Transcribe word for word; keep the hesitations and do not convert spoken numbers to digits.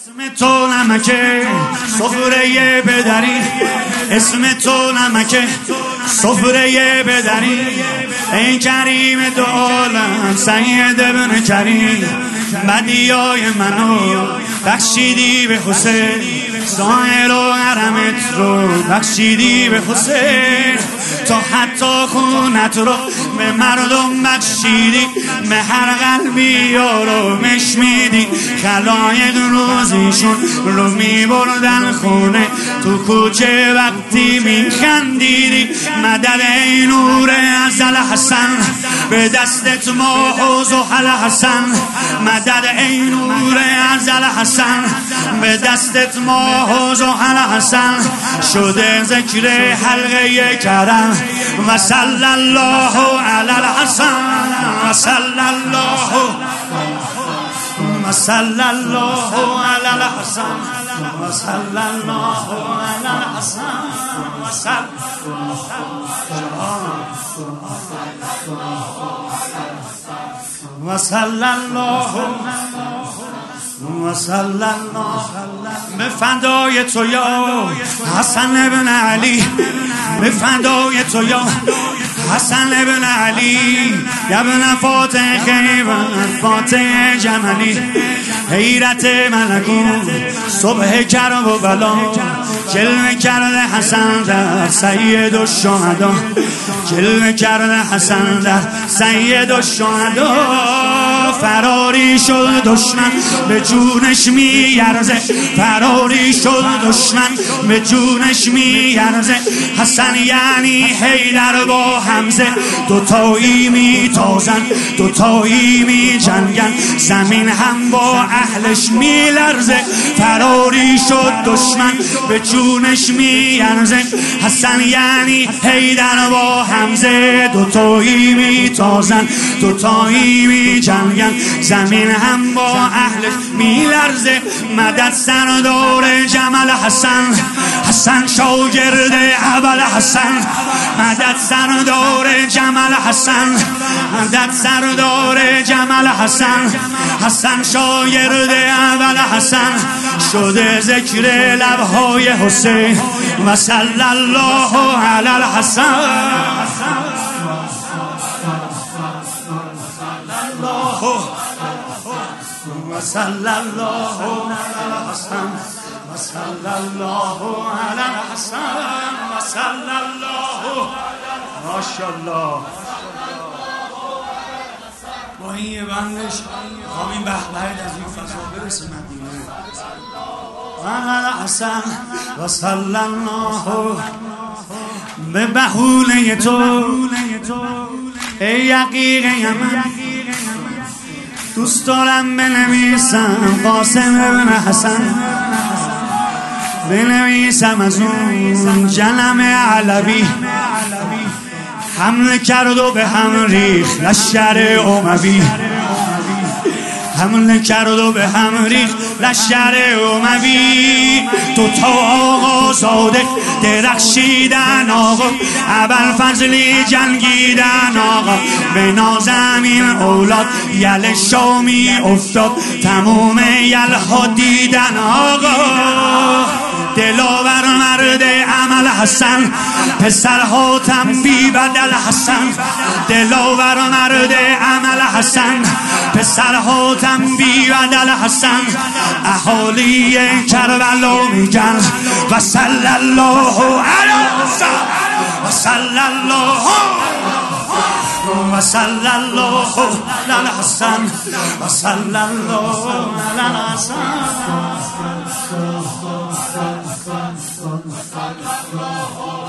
اسم تو نمکه سفره پدری، اسم تو نمکه سفره پدری، ای کریم دو عالم سید ابن کریم، بدیای منو بخشیدی به حسین، ظاهر و حرمت رو بخشیدی به حسین، تا حتی خونت رو به مردم بخشیدی، به هر قلبی آرامش میدی، خلایق روزیشون رو میبردن خونه، تو کوچه وقتی میخندیدی، مدد ای نور ازل حسن، به دستت ما زحل حسن، مدد ای نور ازل حسن، به دستت ما زحل حسن، شده ذکر حلقه کرم، و صلی الله علی الحسن، و صلی الله و صلی الله علی الحسن، و صلی الله علی الحسن، و صلی و صلی الله و صلی الله به فدای تو یا حسن ابن علی، به فدای تو یا حسن ابن علی، یا ابن فاتح خیبر فاتح جملی، حیرت ملکون صبح کرب و بلا، جلوه کرده حسن در سید الشهدا، جلوه کرده حسن در سید الشهدا، فراری شد دشمن به جونش میارزه، فراری شد دشمن به جونش میارزه، حسن یعنی حیدر با حمزه، دوتایی میتازن دوتایی میجنگن، زمین هم با اهلش میلرزه، فراری شد دشمن به جونش میارزه، حسن یعنی حیدر با حمزه، دوتایی میتازن دوتایی میجنگن، زمین هم با اهلش میلرزه، مدد سردار جمل حسن، حسن شاگرد اول حسن، مدد سردار جمل حسن، مدد سردار جمل حسن، حسن شاگرد اول حسن، شده ذکر لبهای حسین، و صلی الله علی الحسن، و صلی الله علی الحسن، و صلی الله علی الحسن، و صلی الله ماشاءالله. با این یه بندش همین بهبهد از این فضا برسه مدینه، و علی الحسن، و صلی الله به بهونه تو، ای یقیق یمن، دوست دارم بنویسم قاسم ابن حسن، بنویسم از اون جنم علوی، حمله کرد و به هم ریخت لشکر اموی، حمله کرد و به هم ریخت لشکر اموی، تو تا آقا صادق درخشیدن آقا، ابوالفضلی جنگیدن آقا، به نازمین اولاد یل شامی افتاد، تموم یلها دیدن آقا، دلاور مرد عمل حسن، پسر حاتم بی بدل حسن، دلاور مرد عمل حسن، پسر حاتم بی بدل حسن، اهالی کربلا میگن و صلی الله علی الحسن، و صلی الله و صلی الله علی الحسن، و صلی الله علی الحسن.